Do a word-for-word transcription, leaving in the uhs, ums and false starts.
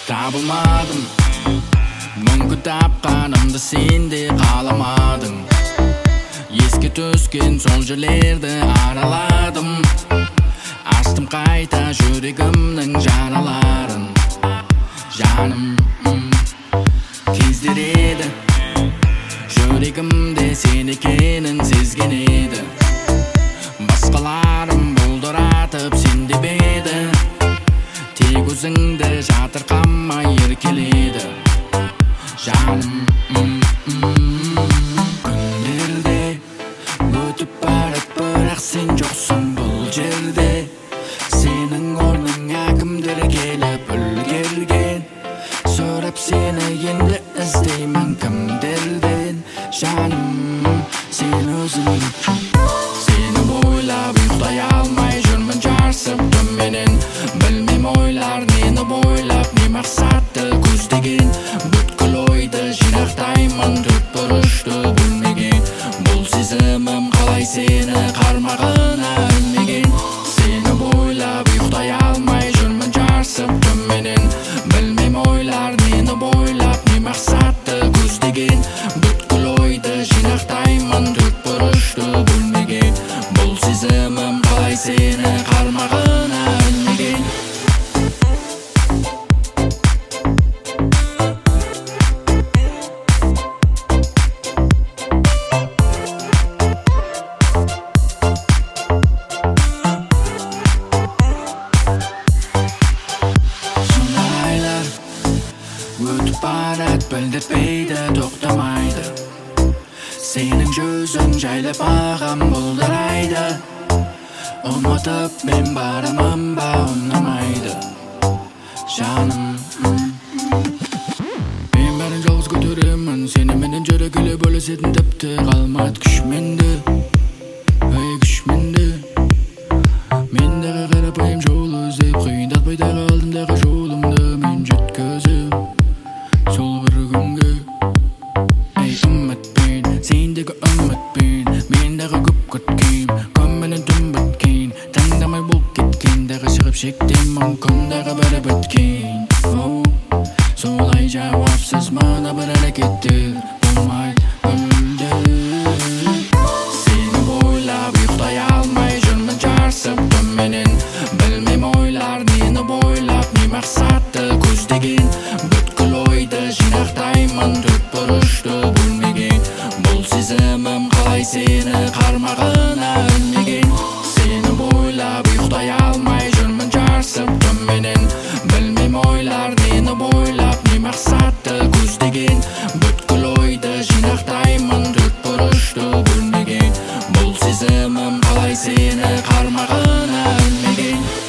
Табылмадым, мүңкі тапқанымды сен де қаламадың. Еске түскен сол жерлерді араладым. Аштым қайта жүрегімнің жараларын. Жаным кездер еді, жүрегімде сен екенін сезген еді. Басқаларым бұлдыратып сен деп еді, тек өзіңді жатырқамай еркеледі. Жаным күндерде өтіп барып, бірақ сен жоқсың бұл жерде. Сенің орныңа кімдер келіп үлгерген, сұрап сені енді іздеймін кімдерден. Жаным сен өзің, сені ойлап ұйықтай алмай жүрмін жарсып түнменен. Білмейм ойлар нені бойлап, не мақсатты көздеген. Бүткіл ойды жинақтаймын төрт бұрышты бөлмеге. Бұл сезімім қалай сені қармағына ілмеген. Сені ойлап ұйықтай алмай жүрмін жарсып түнменен. Білмейм ойлар нені бойлап, не мақсатты көздеген. Бүткіл ойды жинақтаймын төрт бұрышты бөлмеге. Бұл сезімім қалай сені қармағына ілмеген. Өтіп барат білдіртпейді, тоқтамайды. Сенің жүзің жайлап маған бұлдырайды. Ұмытып мен барамын ба, ұнамайды. Жаным мен бәрін жалғыз көтеремін, сені менен жүрегілі бөлісетін тіпті қалмайды күш менде. Ей күш менде. Мендегі қарапайым жол іздеп, қиындатпай дағы алдымдағы жолымды мен жеткізіп. Сол бір күнге ей үмітпен, сендегі үмітпен, мендегі көп күткен, күнменен түн біткен, таңдамай болып кеткен, дағы шығып шектен мүмкіндағы бәрі біткен. Солай жауапсыз мына бір әрекеттер болмайды мүлде. Сені ойлап ұйықтай алмай жүрмін жарсып түнменен. Білмейм ойлар нені бойлап, не мақсатты көздеген. Бүткіл ойды жинақтаймын төрт бұрышты бөлмеге. Бұл сезімім қалай сені қармағына ілмеген. Сені ойлап ұйықтай алмай жүрмін жарсып түнменен. Білмейм ойлар нені бойлап, не мақсатты көздеген. Бүткіл ойды жинақтаймын төрт бұрышты бөлмеге. Бұл сезімім қалай сені қармағына ілмеген.